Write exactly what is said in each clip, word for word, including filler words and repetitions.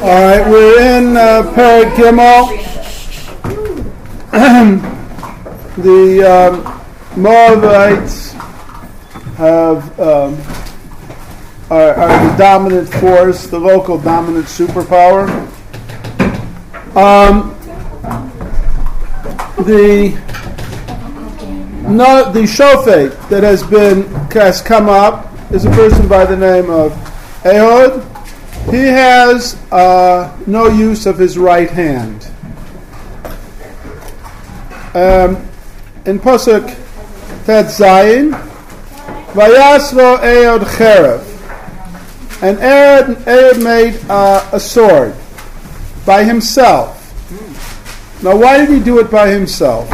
All right, we're in uh, Perek Gimel. The um, Moabites have um, are, are the dominant force, the local dominant superpower. Um, the no, the shofet that has been has come up is a person by the name of Ehud. He has uh, no use of his right hand. Um, in Pasuk Tet Zayin, Vayaslo Ehud Cherev, and Ehud, Ehud made uh, a sword by himself. Now, why did he do it by himself?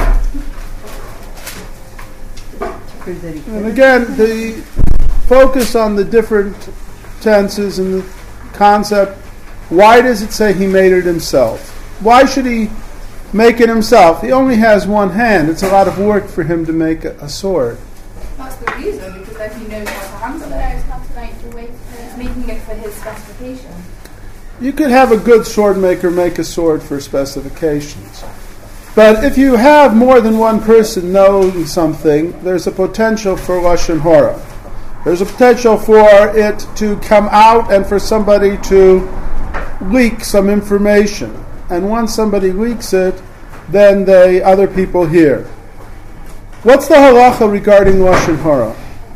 And again, the focus on the different tenses and the concept. Why does it say he made it himself? Why should he make it himself? He only has one hand. It's a lot of work for him to make a, a sword. That's the reason, because then he knows how to handle it. He knows how to make the way. He's making it for his specification. You could have a good sword maker make a sword for specifications. But if you have more than one person knowing something, there's a potential for Lashon Hara. There's a potential for it to come out and for somebody to leak some information. And once somebody leaks it, then they other people hear. What's the halacha regarding Lashon Hara?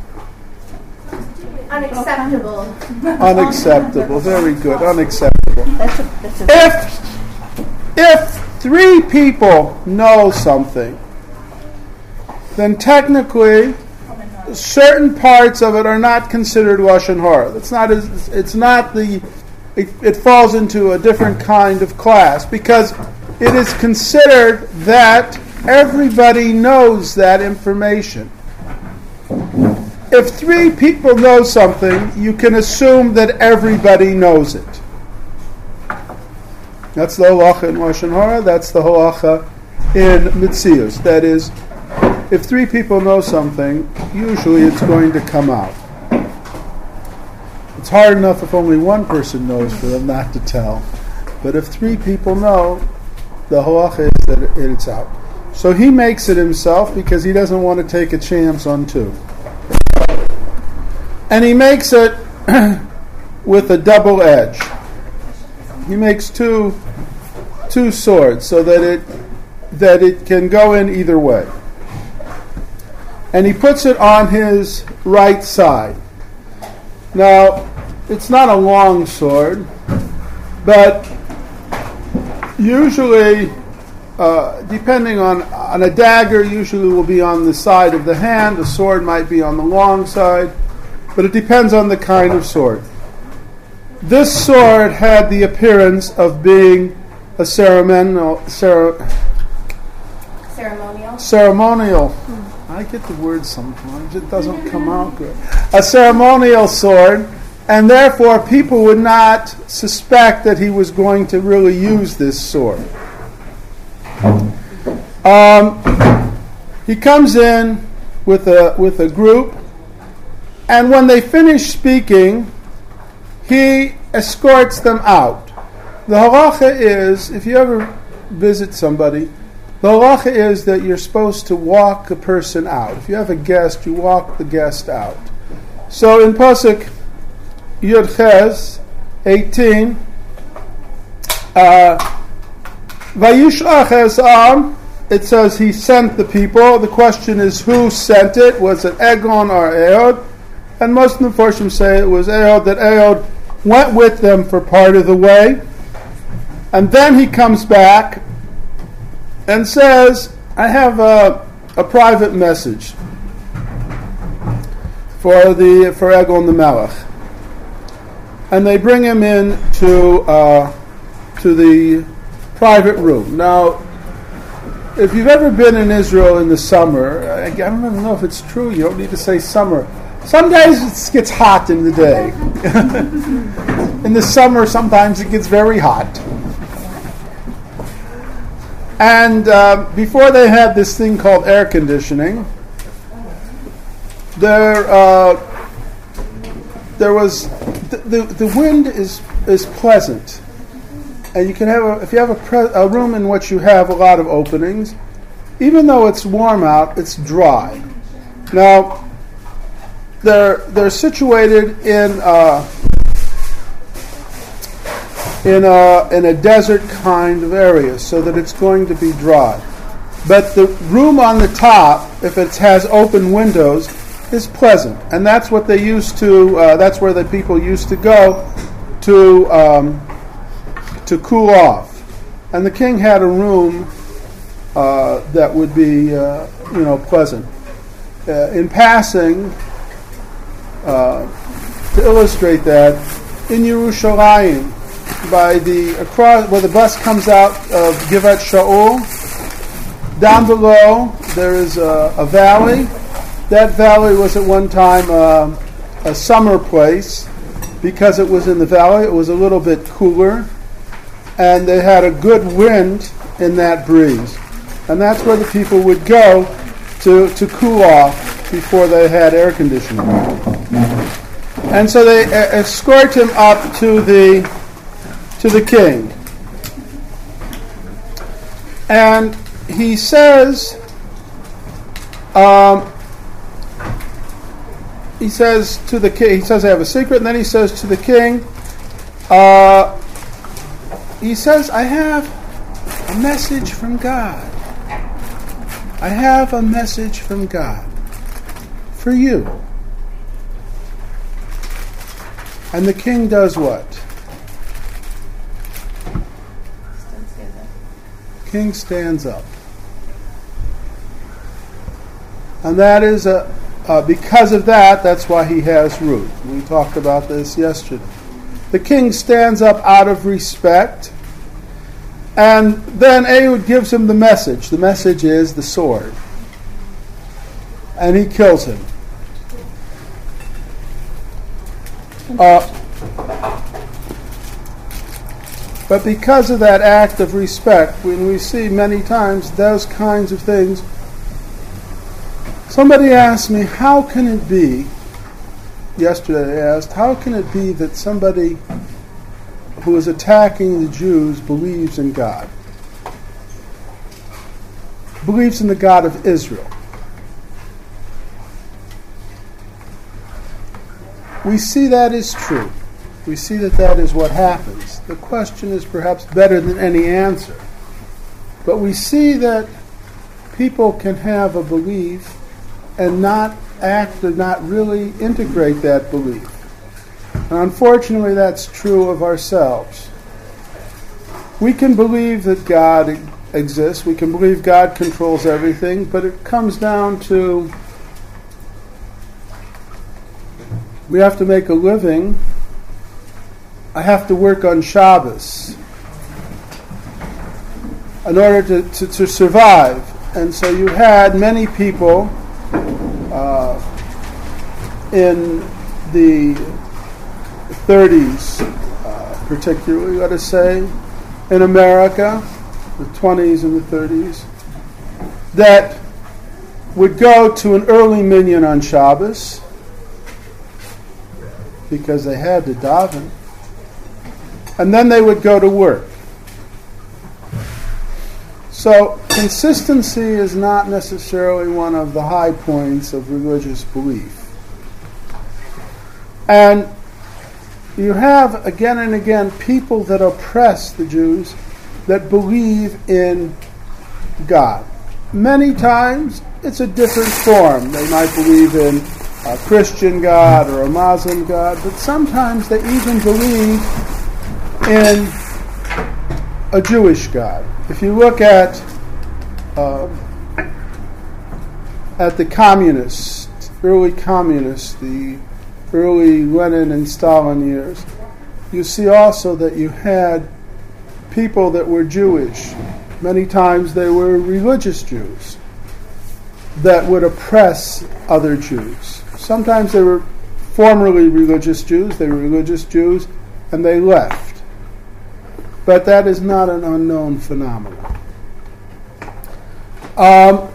Unacceptable. Unacceptable. Very good. Unacceptable. That's a, that's a If if three people know something, then technically certain parts of it are not considered Lashon Hara. It's not as, it's not the it, it falls into a different kind of class because it is considered that everybody knows that information. If three people know something, you can assume that everybody knows it. That's the halacha in Lashon Hara. That's the halacha in Mitzius. That is, if three people know something, usually it's going to come out. It's hard enough if only one person knows for them not to tell. But if three people know, the halacha is that it, it's out. So he makes it himself because he doesn't want to take a chance on two. And he makes it with a double edge. He makes two two swords so that it that it can go in either way. And he puts it on his right side. Now, it's not a long sword, but usually, uh, depending on, on a dagger, usually will be on the side of the hand. A sword might be on the long side, but it depends on the kind of sword. This sword had the appearance of being a ceremonial, cer- Ceremonial. ceremonial. I get the word sometimes. It doesn't come out good. A ceremonial sword, and therefore people would not suspect that he was going to really use this sword. Um, he comes in with a with a group, and when they finish speaking, he escorts them out. The halacha is, if you ever visit somebody, the halacha is that you're supposed to walk a person out. If you have a guest, you walk the guest out. So in Pasuk Yud Ches eighteen, uh, Vayishlach es am, it says he sent the people. The question is who sent it? Was it Egon or Ehud? And most of the Mefarshim say it was Ehud, that Ehud went with them for part of the way. And then he comes back and says, I have a, a private message for the for Egon the Melech. And they bring him in to uh, to the private room. Now, if you've ever been in Israel in the summer, I, I don't even know if it's true, you don't need to say summer. Some days it gets hot in the day. In the summer, sometimes it gets very hot. And uh, before they had this thing called air conditioning, there uh, there was the, the the wind is is pleasant. and you can have a, if you have a, pre- a room in which you have a lot of openings, even though it's warm out, it's dry. Now, they're they're situated in uh, in a in a desert kind of area, so that it's going to be dry. But the room on the top, if it has open windows, is pleasant, and that's what they used to. Uh, that's where the people used to go to um, to cool off. And the king had a room uh, that would be, uh, you know, pleasant. Uh, in passing, uh, to illustrate that, in Yerushalayim, by the across where the bus comes out of Givat Shaul, down below there is a, a valley. That valley was at one time uh, a summer place because it was in the valley. It was a little bit cooler, and they had a good wind in that breeze. And that's where the people would go to, to cool off before they had air conditioning. And so they uh, escort him up to the to the king. And he says, um, he says to the king, he says, I have a secret, and then he says to the king, uh, he says, I have a message from God. I have a message from God for you. And the king does what? King stands up. And that is a uh, because of that, that's why he has Ruth. We talked about this yesterday. The king stands up out of respect, and then Ehud gives him the message. The message is the sword. And he kills him. Uh, but because of that act of respect, when we see many times those kinds of things, somebody asked me, how can it be, yesterday I asked, how can it be that somebody who is attacking the Jews believes in God? Believes in the God of Israel. We see that is true. We see that that is what happens. The question is perhaps better than any answer. But we see that people can have a belief and not act or not really integrate that belief. And unfortunately, that's true of ourselves. We can believe that God exists. We can believe God controls everything, but it comes down to we have to make a living. I have to work on Shabbos in order to, to, to survive. And so you had many people uh, in the thirties, uh, particularly, let us say, in America, the twenties and the thirties, that would go to an early minyan on Shabbos because they had to daven, and then they would go to work. So consistency is not necessarily one of the high points of religious belief. And you have again and again people that oppress the Jews that believe in God. Many times it's a different form. They might believe in a Christian God or a Muslim God, but sometimes they even believe in a Jewish God. If you look at uh, at the communists, early communists, the early Lenin and Stalin years, you see also that you had people that were Jewish. Many times they were religious Jews that would oppress other Jews. Sometimes they were formerly religious Jews, they were religious Jews, and they left. But that is not an unknown phenomenon. Um,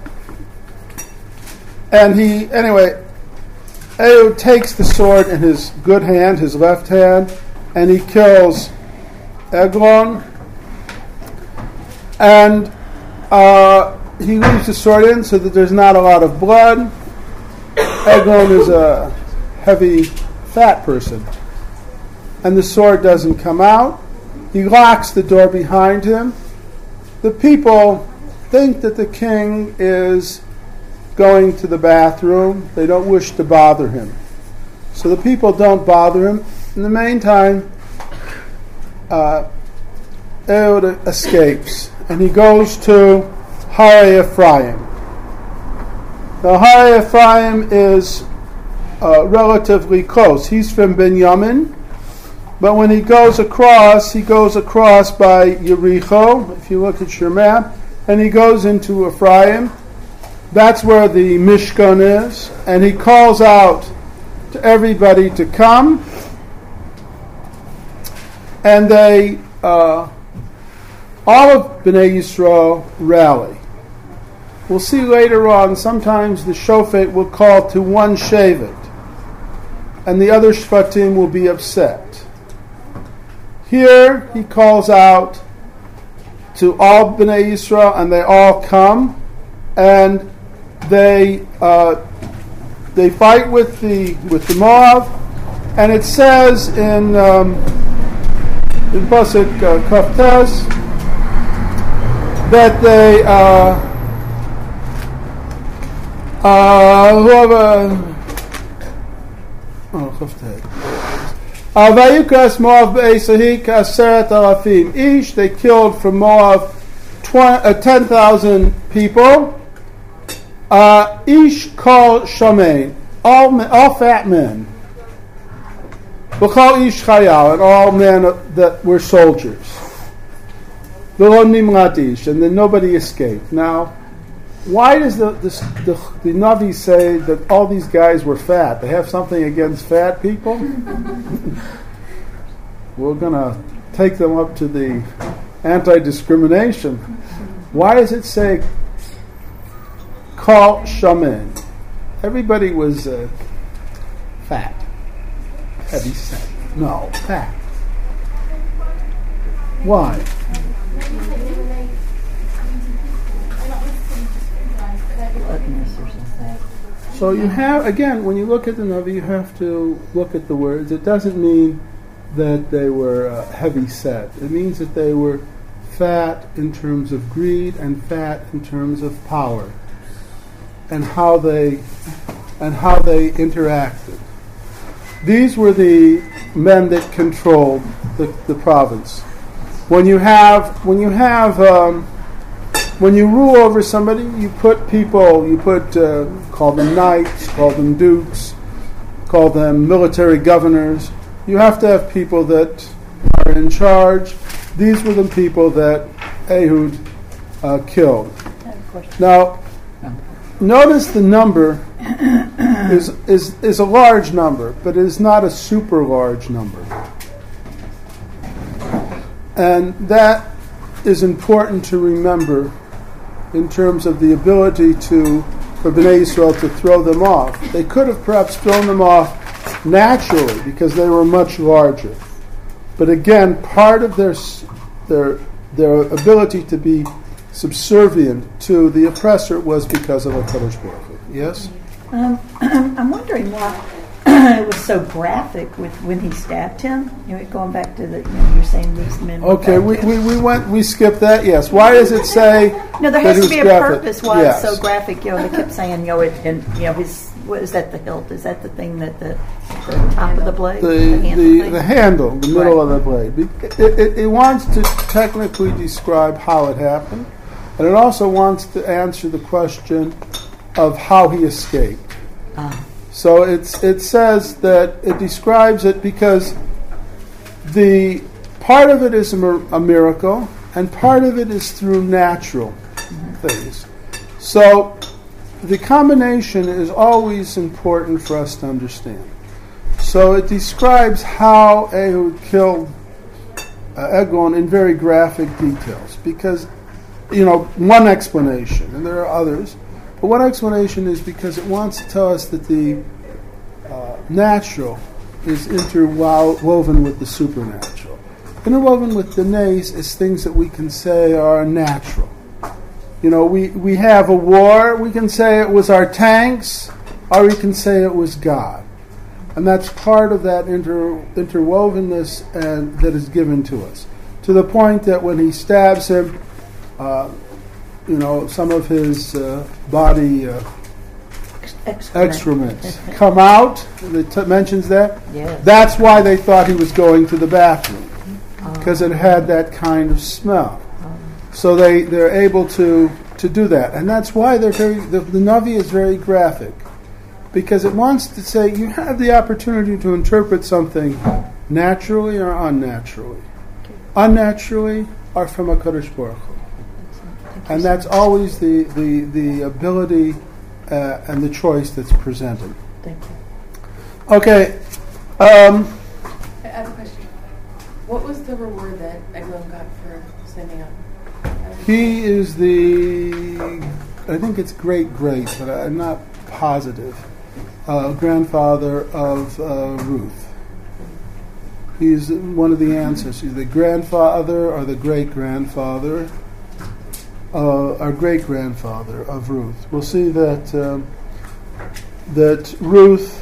and he, anyway, Ehud takes the sword in his good hand, his left hand, and he kills Eglon And uh, he leaves the sword in so that there's not a lot of blood. Eglon is a heavy, fat person. And the sword doesn't come out. He locks the door behind him. The people think that the king is going to the bathroom. They don't wish to bother him. So the people don't bother him. In the meantime, uh, Ehud escapes. And he goes to Hare Ephraim. Now, Hare Ephraim is uh, relatively close. He's from Binyamin. But when he goes across, he goes across by Yericho, if you look at your map, and he goes into Ephraim. That's where the Mishkan is. And he calls out to everybody to come. And they, uh, all of Bnei Yisrael rally. We'll see later on, sometimes the Shofet will call to one Shevet, and the other Shvatim will be upset. Here he calls out to all Bnei Yisrael, and they all come, and they uh, they fight with the with the Moab, and it says in um, in Pasuk uh, Kaftes that they uh, uh, whoever oh Kaftes. Vayukas Moab be'esahi ka'aseret alafim ish. They killed from Moab ten thousand people. Uh, ish kol shamein, all all fat men. V'chol ish chayal, and all men that were soldiers. V'lo nimrat ish, and then nobody escaped. Now, why does the the, the the Navi say that all these guys were fat? They have something against fat people? We're going to take them up to the anti-discrimination. Why does it say Kol Shamen? Everybody was uh, fat. Heavy set. No, fat. Why? So you have, again, when you look at the Navi, you have to look at the words. It doesn't mean that they were uh, heavy set. It means that they were fat in terms of greed and fat in terms of power, and how they and how they interacted. These were the men that controlled the, the province. When you have when you have um, when you rule over somebody, you put people, you put uh, call them knights, call them dukes, call them military governors. You have to have people that are in charge. These were the people that Ehud uh, killed. Now, notice the number is, is is a large number, but it is not a super large number. And that is important to remember in terms of the ability to for Bnei Yisrael to throw them off. They could have perhaps thrown them off naturally because they were much larger. But again, part of their their their ability to be subservient to the oppressor was because of HaKadosh Baruch Hu. Yes? Um, I'm wondering why it was so graphic with when he stabbed him. You know, going back to the, you know, you're saying these men. Okay, we, we, we went we skipped that. Yes. Why does it say? No, there has to be a graphic? purpose why Yes. it's so graphic. You know, they kept saying, you know, it, and you know, his what is that? The hilt? Is that the thing that the, the top of the blade? The the handle, the, thing? the handle, the middle Right. of the blade. It, it, it wants to technically describe how it happened, and it also wants to answer the question of how he escaped. Ah. So it's it says that it describes it because the part of it is a, mir- a miracle, and part of it is through natural things. So the combination is always important for us to understand. So it describes how Ehud killed uh, Eglon in very graphic details, because, you know, one explanation, and there are others, but one explanation is because it wants to tell us that the uh, natural is interwoven with the supernatural. interwoven with the nays is things that we can say are natural. You know, we, we have a war, we can say it was our tanks, or we can say it was God. And that's part of that inter, interwovenness and that is given to us. To the point that when he stabs him, uh, you know, some of his uh, body uh, Excrement. excrements come out. It t- mentions that. Yes. That's why they thought he was going to the bathroom, because it had that kind of smell. So they, they're able to, to do that. And that's why they're very, the, the Navi is very graphic, because it wants to say you have the opportunity to interpret something naturally or unnaturally. Unnaturally or from a Kadosh Baruch Hu. And that's always the, the, the ability uh, and the choice that's presented. Thank you. Okay. Um, I have a question. What was the reward that Eglon got for standing up? he is the, I think it's great great, but I'm not positive, uh, grandfather of uh, Ruth. He's one of the ancestors. He's the grandfather or the great-grandfather, uh, our great-grandfather of Ruth. We'll see that um, that Ruth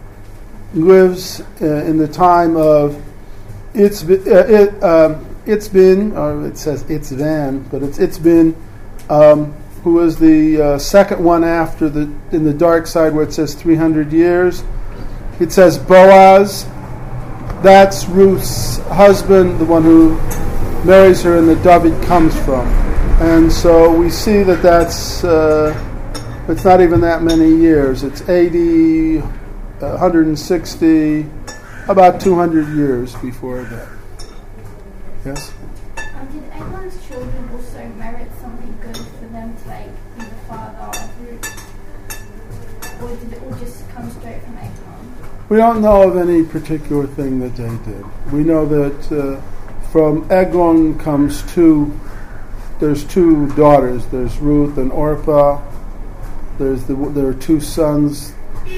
lives uh, in the time of it's uh, it um, it's been, or it says it's van, but it's it's been, um, who was the uh, second one after the in the dark side where it says three hundred years. It says Boaz. That's Ruth's husband, the one who marries her and that David comes from. And so we see that that's, uh, it's not even that many years. It's eighty, one hundred sixty, about two hundred years before that. Yes? Um, did Eglon's children also merit something good for them to like be the father of Ruth? Or did it all just come straight from Eglon? We don't know of any particular thing that they did. We know that uh, from Eglon comes two, there's two daughters. There's Ruth and Orpah. There's the, there are two sons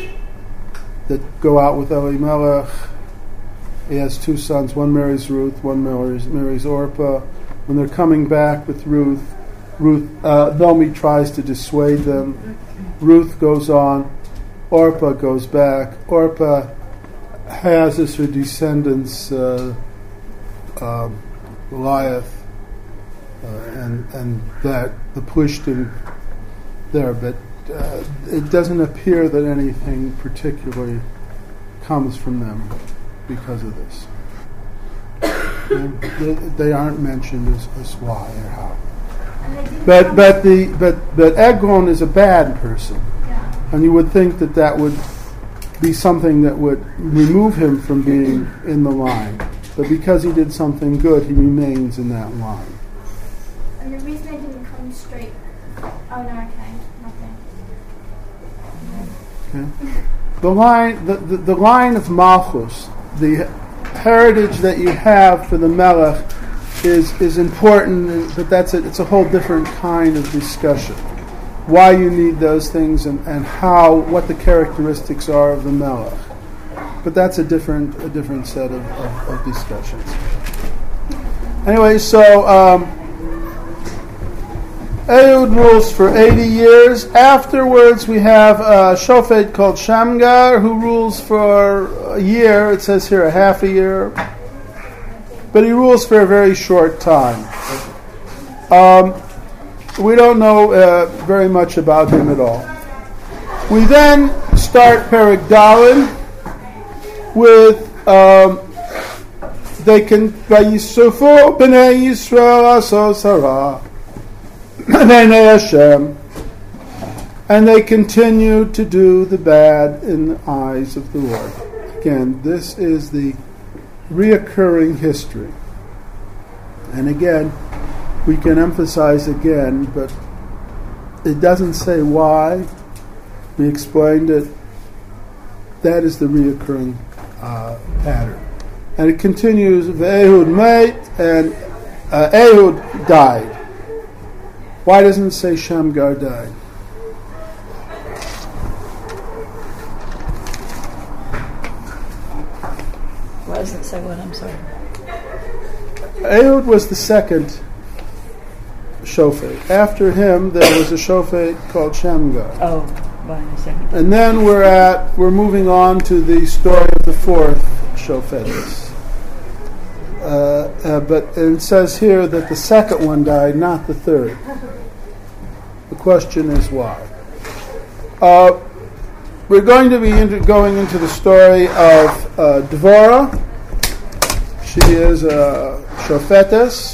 that go out with Elimelech. He has two sons. One marries Ruth, one marries, marries Orpah. When they're coming back with Ruth, Ruth uh, Naomi tries to dissuade them. Ruth goes on. Orpah goes back. Orpah has as her descendants uh, um, Goliath uh, and and that the Plishtim there, but uh, it doesn't appear that anything particularly comes from them because of this. they, they aren't mentioned as, as why or how. But but the but but Eglon is a bad person. And you would think that that would be something that would remove him from being in the line. But because he did something good, he remains in that line. And the reason I didn't come straight... Oh, no, okay. Nothing. Okay. The line, the, the, the line of Malchus, the heritage that you have for the Melech is is important, but that's a, it's a whole different kind of discussion. Why you need those things and, and how, what the characteristics are of the Melech. But that's a different a different set of, of, of discussions. Anyway, so um, Ehud rules for eighty years. Afterwards, we have a shofet called Shamgar who rules for a year. It says here a half a year. But he rules for a very short time. Um, We don't know uh, very much about him at all. We then start Perek Daled with um, they can Vayisufu b'nei Yisrael asos hara b'nei Hashem, and they continue to do the bad in the eyes of the Lord. Again, this is the reoccurring history, and again. We can emphasize again, but it doesn't say why. We explained it. That is the reoccurring uh, pattern. And it continues, Ehud mate, and uh, Ehud died. Why doesn't it say Shamgar died? Why doesn't it say what? I'm sorry. Ehud was the second shofet. After him, there was a shofet called Shamgar. Oh, one second. And then we're at we're moving on to the story of the fourth shofetess. Uh, uh, but it says here that the second one died, not the third. The question is why. Uh, we're going to be into, going into the story of uh, Dvorah. She is a shofetess.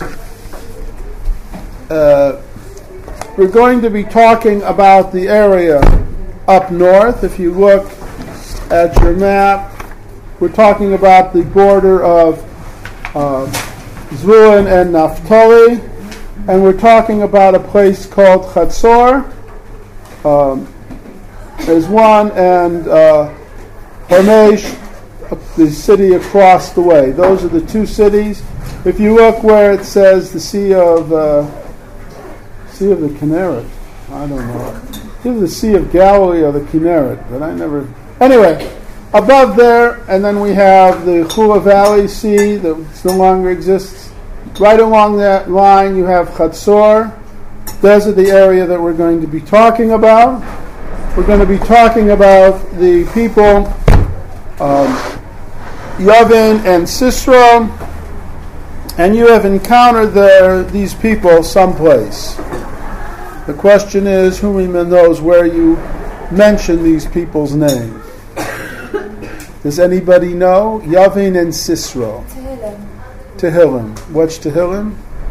Uh, we're going to be talking about the area up north. If you look at your map, we're talking about the border of uh, Zvulun and Naphtali, and we're talking about a place called Chatzor. Um, there's one, and uh, Hormesh, the city across the way. Those are the two cities. If you look where it says the Sea of uh, Sea of the Kinneret, I don't know. Either the Sea of Galilee or the Kinneret, but I never. Anyway, above there, and then we have the Chula Valley Sea that no longer exists. Right along that line, you have Chatzor. Those are the area that we're going to be talking about. We're going to be talking about the people um, Yavin and Sisera, and you have encountered there these people someplace. The question is, who even knows where you mention these people's names? Does anybody know? Yavin and Sisera. Tehillim. Tehillim. What's Tehillim?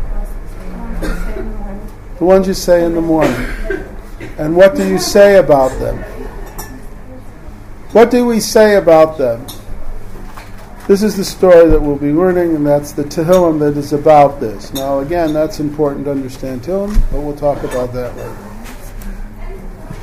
The ones you say in the morning. And what do you say about them? What do we say about them? This is the story that we'll be learning, and that's the Tehillim that is about this. Now, again, that's important to understand Tehillim, but we'll talk about that later.